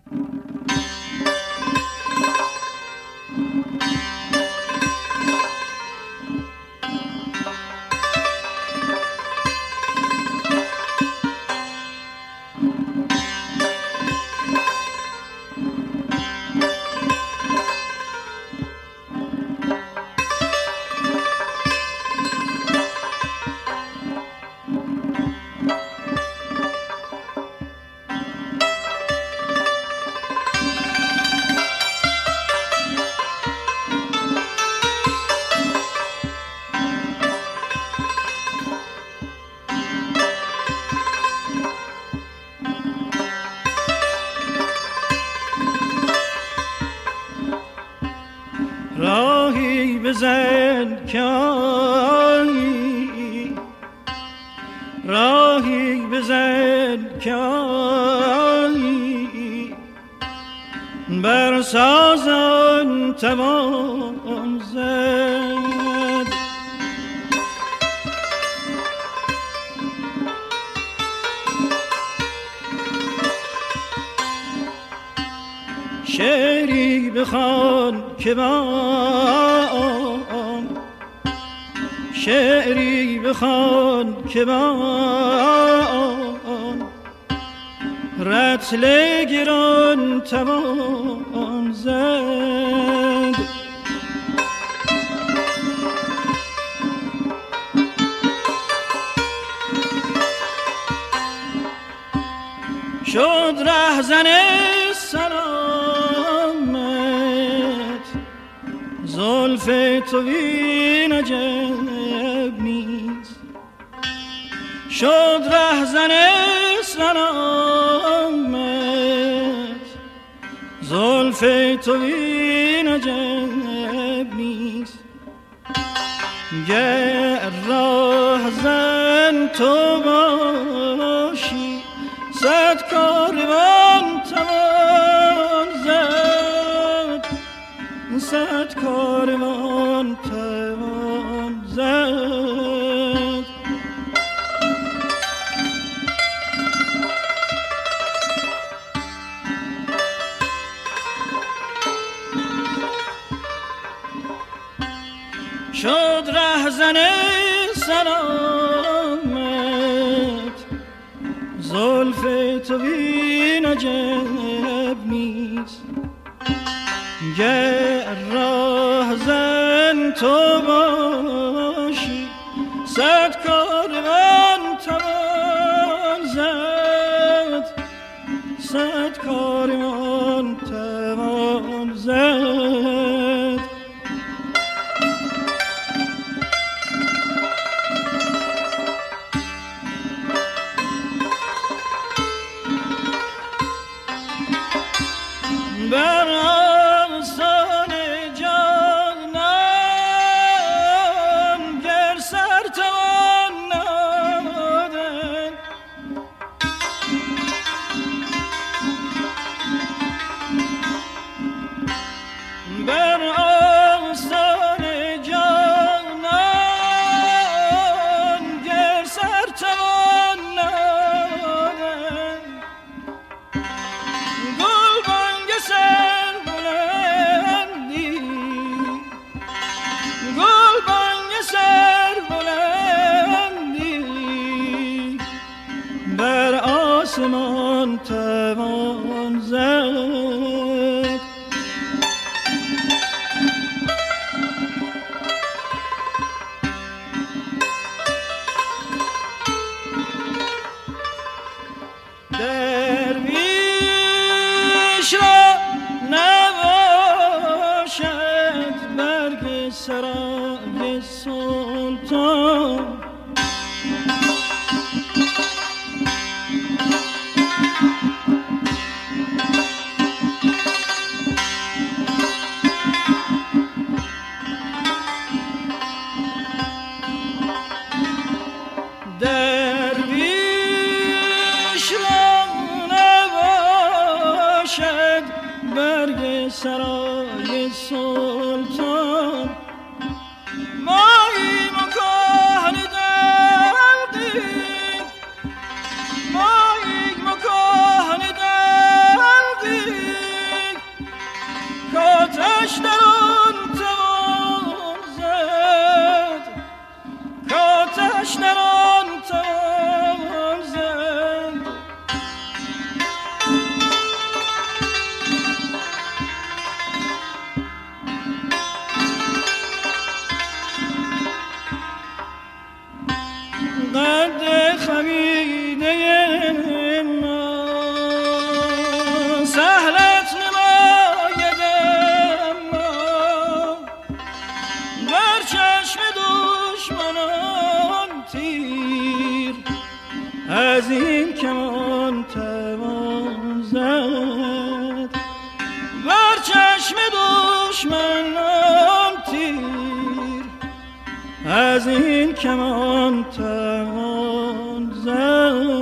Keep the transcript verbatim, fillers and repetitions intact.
راهی بزن که آیی، راهی بزن که آیی، بر سازان توان زد. شعری بخوان که من، شعری بخوان که من، رطل گران توان زد. شد رهزن سلامت، زلف تو این عجب نیست. شد رهزن سلامت، زلف تو این عجب نیست. گر راهزن تو باشی، صد کاروان توان زد، صد کاروان توان زد. شد رهزن سلامت، زلف تو این عجب نیست. گر راهزن تو باشی، صد کاروان توان زد، صد کاروان توان زد. بر آستان جانان گر سر توان نهادن، بر آستان جانان گر سر توان نهادن، سر بلندی، گل بانگ سر بلندی، بر آسمان توان زد. درویش را نباشد برگ سرای سلطان، درویش را نباشد برگ سرای سلطان. ماییم و کهنه دردی، ماییم و کهنه دردی، کمان توان زد بر چشم دشمنان تیر از این کمان توان زد